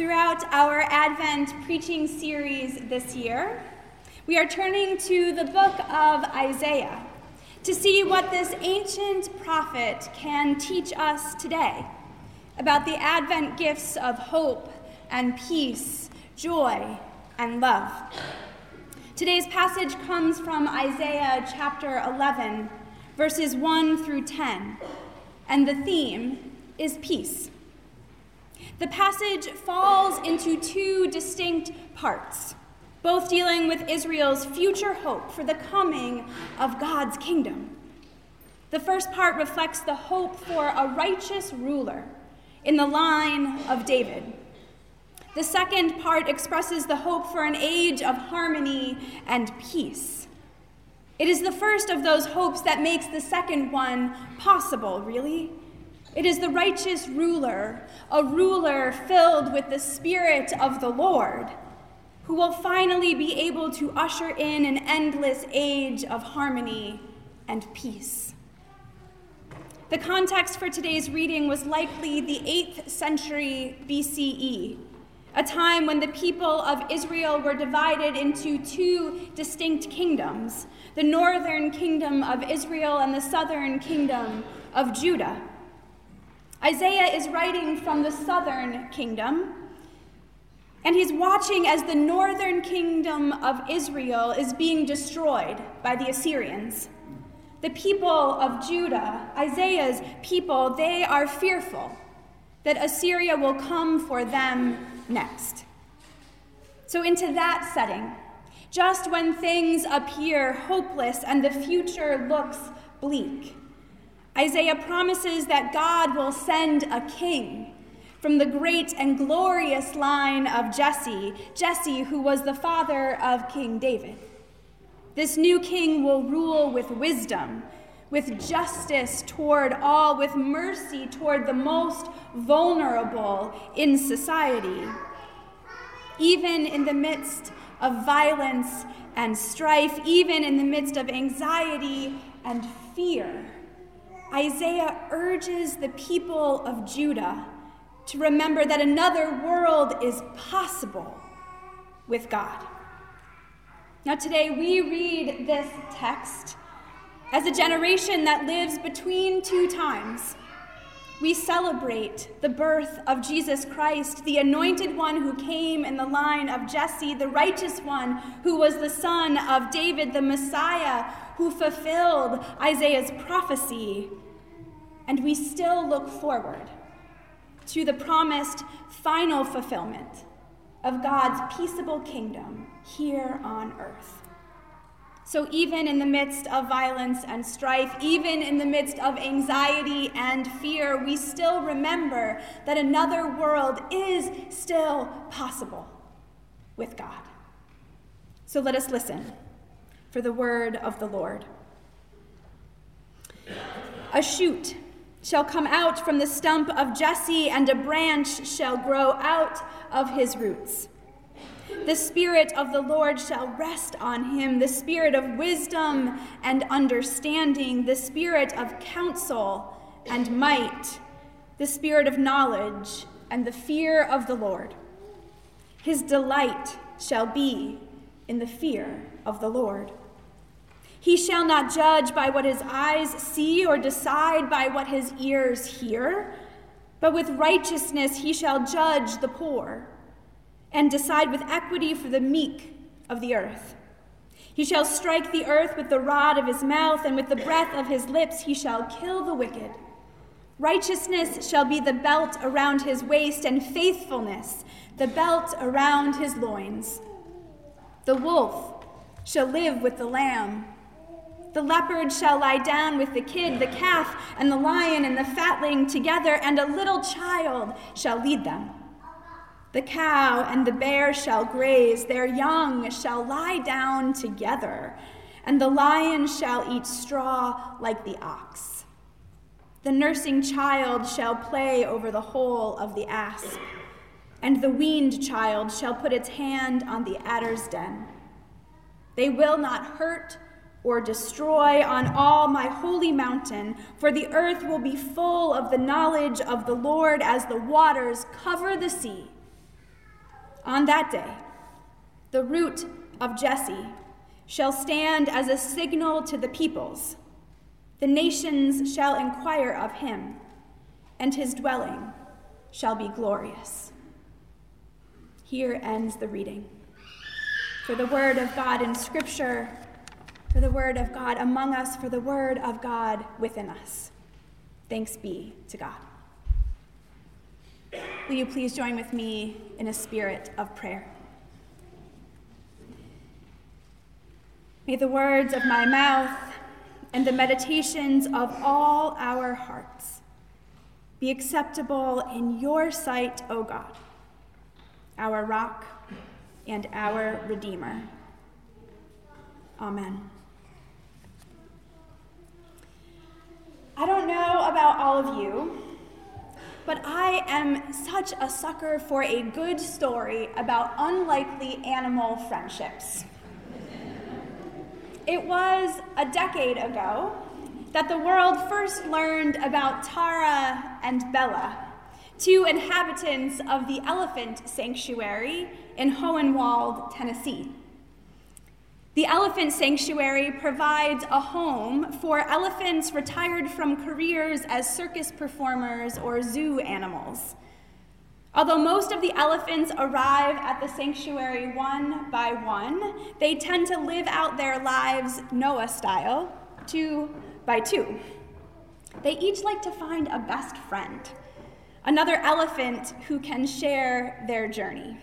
Throughout our Advent preaching series this year, we are turning to the book of Isaiah to see what this ancient prophet can teach us today about the Advent gifts of hope and peace, joy and love. Today's passage comes from Isaiah chapter 11, verses 1 through 10, and the theme is peace. The passage falls into two distinct parts, both dealing with Israel's future hope for the coming of God's kingdom. The first part reflects the hope for a righteous ruler in the line of David. The second part expresses the hope for an age of harmony and peace. It is the first of those hopes that makes the second one possible, really. It is the righteous ruler, a ruler filled with the Spirit of the Lord, who will finally be able to usher in an endless age of harmony and peace. The context for today's reading was likely the 8th century BCE, a time when the people of Israel were divided into two distinct kingdoms, the northern kingdom of Israel and the southern kingdom of Judah. Isaiah is writing from the southern kingdom, and he's watching as the northern kingdom of Israel is being destroyed by the Assyrians. The people of Judah, Isaiah's people, they are fearful that Assyria will come for them next. So into that setting, just when things appear hopeless and the future looks bleak, Isaiah promises that God will send a king from the great and glorious line of Jesse, who was the father of King David. This new king will rule with wisdom, with justice toward all, with mercy toward the most vulnerable in society. Even in the midst of violence and strife, even in the midst of anxiety and fear, Isaiah urges the people of Judah to remember that another world is possible with God. Now today we read this text as a generation that lives between two times. We celebrate the birth of Jesus Christ, the anointed one who came in the line of Jesse, the righteous one who was the son of David, the Messiah who fulfilled Isaiah's prophecy. And we still look forward to the promised final fulfillment of God's peaceable kingdom here on earth. So even in the midst of violence and strife, even in the midst of anxiety and fear, we still remember that another world is still possible with God. So let us listen for the word of the Lord. A shoot shall come out from the stump of Jesse, and a branch shall grow out of his roots. The Spirit of the Lord shall rest on him, the Spirit of wisdom and understanding, the Spirit of counsel and might, the Spirit of knowledge and the fear of the Lord. His delight shall be in the fear of the Lord. He shall not judge by what his eyes see or decide by what his ears hear, but with righteousness he shall judge the poor and decide with equity for the meek of the earth. He shall strike the earth with the rod of his mouth, and with the breath of his lips he shall kill the wicked. Righteousness shall be the belt around his waist, and faithfulness the belt around his loins. The wolf shall live with the lamb. The leopard shall lie down with the kid, the calf, and the lion and the fatling together, and a little child shall lead them. The cow and the bear shall graze, their young shall lie down together, and the lion shall eat straw like the ox. The nursing child shall play over the hole of the asp, and the weaned child shall put its hand on the adder's den. They will not hurt or destroy on all my holy mountain, for the earth will be full of the knowledge of the Lord as the waters cover the sea. On that day, the root of Jesse shall stand as a signal to the peoples. The nations shall inquire of him, and his dwelling shall be glorious." Here ends the reading. For the word of God in Scripture, for the word of God among us, for the word of God within us. Thanks be to God. Will you please join with me in a spirit of prayer? May the words of my mouth and the meditations of all our hearts be acceptable in your sight, O God, our rock and our Redeemer. Amen. I don't know about all of you, but I am such a sucker for a good story about unlikely animal friendships. It was a decade ago that the world first learned about Tara and Bella, two inhabitants of the Elephant Sanctuary in Hohenwald, Tennessee. The Elephant Sanctuary provides a home for elephants retired from careers as circus performers or zoo animals. Although most of the elephants arrive at the sanctuary one by one, they tend to live out their lives Noah style, 2 by 2. They each like to find a best friend, another elephant who can share their journey.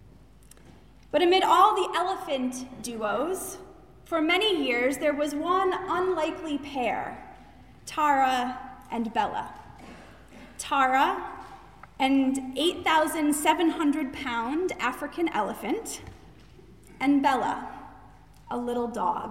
But amid all the elephant duos, for many years there was one unlikely pair, Tara and Bella. Tara, an 8,700-pound African elephant, and Bella, a little dog.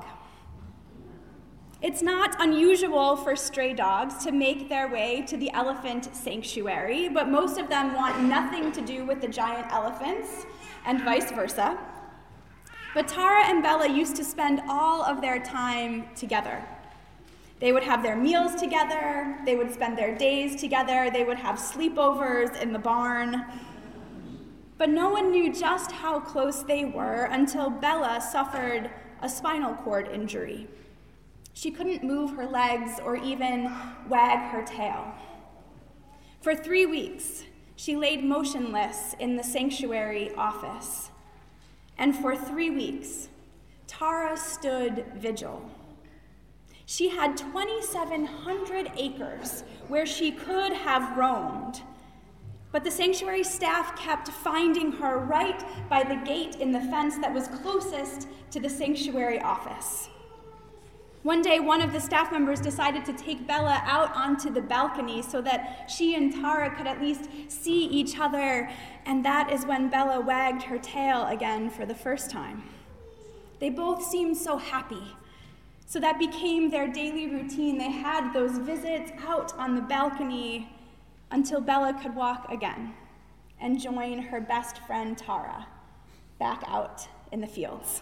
It's not unusual for stray dogs to make their way to the elephant sanctuary, but most of them want nothing to do with the giant elephants, and vice versa. But Tara and Bella used to spend all of their time together. They would have their meals together, they would spend their days together, they would have sleepovers in the barn. But no one knew just how close they were until Bella suffered a spinal cord injury. She couldn't move her legs or even wag her tail. For 3 weeks, she laid motionless in the sanctuary office. And for 3 weeks, Tara stood vigil. She had 2,700 acres where she could have roamed, but the sanctuary staff kept finding her right by the gate in the fence that was closest to the sanctuary office. One day, one of the staff members decided to take Bella out onto the balcony so that she and Tara could at least see each other, and that is when Bella wagged her tail again for the first time. They both seemed so happy, so that became their daily routine. They had those visits out on the balcony until Bella could walk again and join her best friend Tara back out in the fields.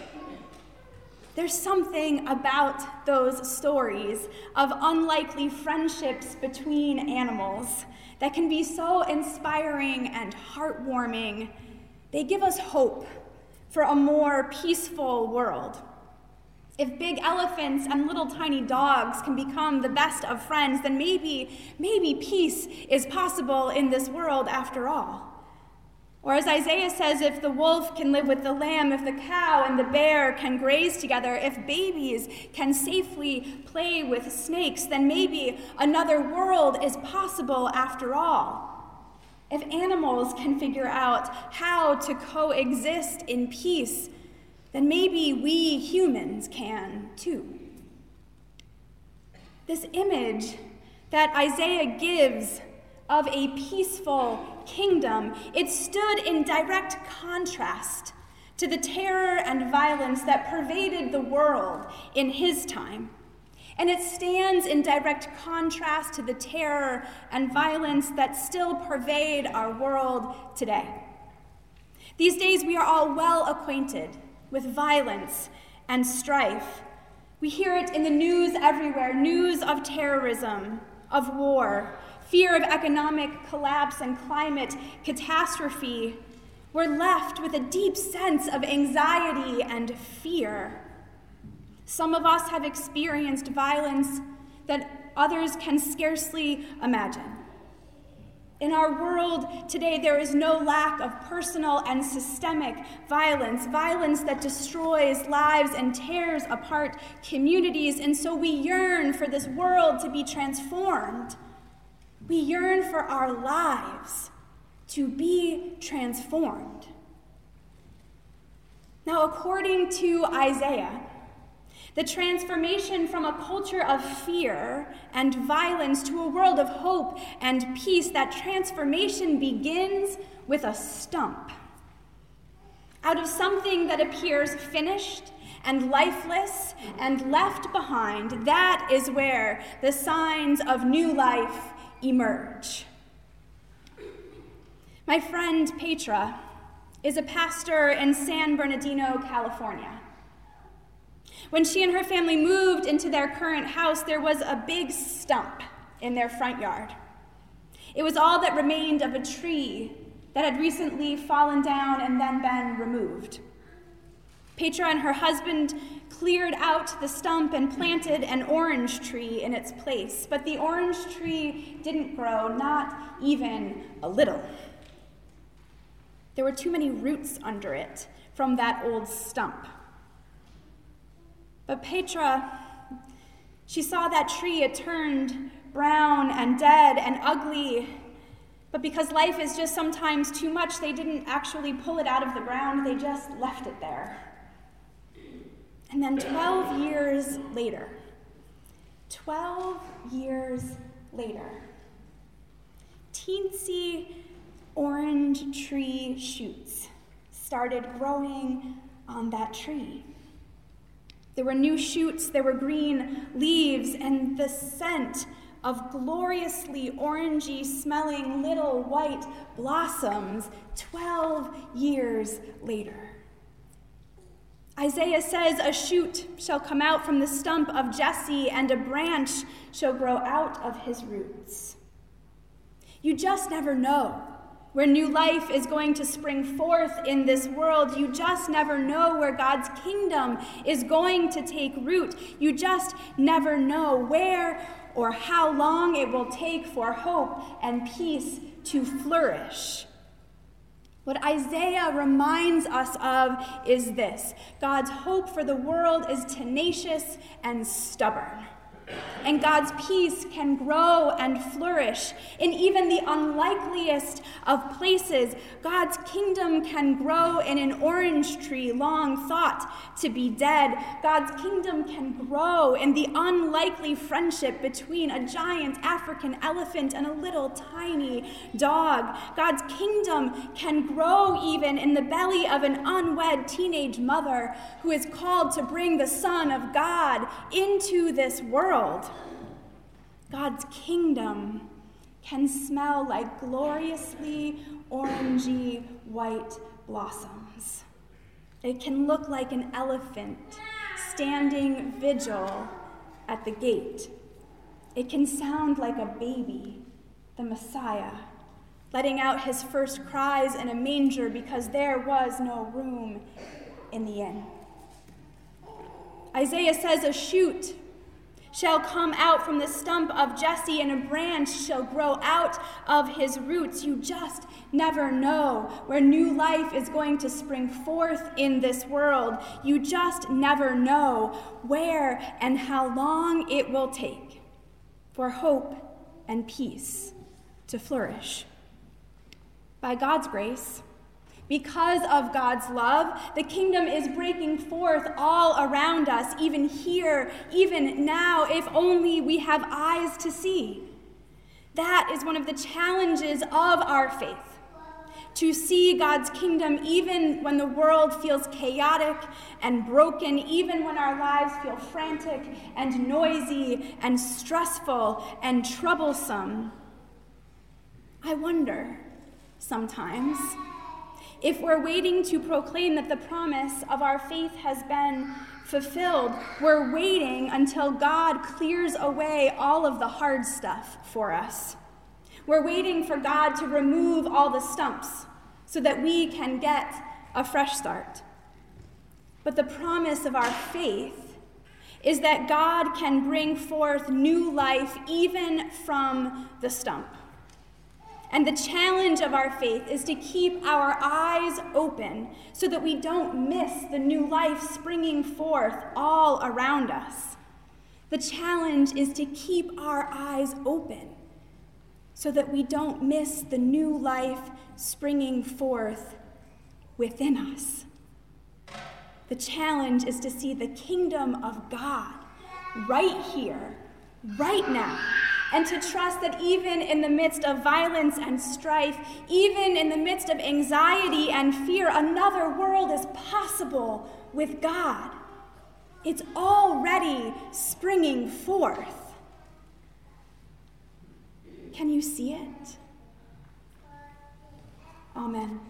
There's something about those stories of unlikely friendships between animals that can be so inspiring and heartwarming. They give us hope for a more peaceful world. If big elephants and little tiny dogs can become the best of friends, then maybe peace is possible in this world after all. Or as Isaiah says, if the wolf can live with the lamb, if the cow and the bear can graze together, if babies can safely play with snakes, then maybe another world is possible after all. If animals can figure out how to coexist in peace, then maybe we humans can too. This image that Isaiah gives of a peaceful kingdom, it stood in direct contrast to the terror and violence that pervaded the world in his time. And it stands in direct contrast to the terror and violence that still pervade our world today. These days, we are all well acquainted with violence and strife. We hear it in the news everywhere, news of terrorism, of war, fear of economic collapse and climate catastrophe. we're left with a deep sense of anxiety and fear. Some of us have experienced violence that others can scarcely imagine. In our world today, there is no lack of personal and systemic violence, violence that destroys lives and tears apart communities, and so we yearn for this world to be transformed. We yearn for our lives to be transformed. Now, according to Isaiah, the transformation from a culture of fear and violence to a world of hope and peace, that transformation begins with a stump. Out of something that appears finished and lifeless and left behind, that is where the signs of new life emerge. My friend Petra is a pastor in San Bernardino, California. When she and her family moved into their current house, there was a big stump in their front yard. It was all that remained of a tree that had recently fallen down and then been removed. Petra and her husband cleared out the stump and planted an orange tree in its place, but the orange tree didn't grow, not even a little. There were too many roots under it from that old stump. But Petra, she saw that tree. It turned brown and dead and ugly. But because life is just sometimes too much, they didn't actually pull it out of the ground. They just left it there. And then 12 years later, teensy orange tree shoots started growing on that tree. There were new shoots, there were green leaves, and the scent of gloriously orangey smelling little white blossoms 12 years later. Isaiah says, "A shoot shall come out from the stump of Jesse, and a branch shall grow out of his roots." You just never know where new life is going to spring forth in this world. You just never know where God's kingdom is going to take root. You just never know where or how long it will take for hope and peace to flourish. What Isaiah reminds us of is this: God's hope for the world is tenacious and stubborn. And God's peace can grow and flourish in even the unlikeliest of places. God's kingdom can grow in an orange tree long thought to be dead. God's kingdom can grow in the unlikely friendship between a giant African elephant and a little tiny dog. God's kingdom can grow even in the belly of an unwed teenage mother who is called to bring the Son of God into this world. God's kingdom can smell like gloriously orangey white blossoms. It can look like an elephant standing vigil at the gate. It can sound like a baby, the Messiah, letting out his first cries in a manger because there was no room in the inn. Isaiah says, "A shoot shall come out from the stump of Jesse, and a branch shall grow out of his roots." You just never know where new life is going to spring forth in this world. You just never know where and how long it will take for hope and peace to flourish. By God's grace, because of God's love, the kingdom is breaking forth all around us, even here, even now, if only we have eyes to see. That is one of the challenges of our faith, to see God's kingdom even when the world feels chaotic and broken, even when our lives feel frantic and noisy and stressful and troublesome. I wonder sometimes if we're waiting to proclaim that the promise of our faith has been fulfilled, we're waiting until God clears away all of the hard stuff for us. We're waiting for God to remove all the stumps so that we can get a fresh start. But the promise of our faith is that God can bring forth new life even from the stump. And the challenge of our faith is to keep our eyes open so that we don't miss the new life springing forth all around us. The challenge is to keep our eyes open so that we don't miss the new life springing forth within us. The challenge is to see the kingdom of God right here, right now, and to trust that even in the midst of violence and strife, even in the midst of anxiety and fear, another world is possible with God. It's already springing forth. Can you see it? Amen.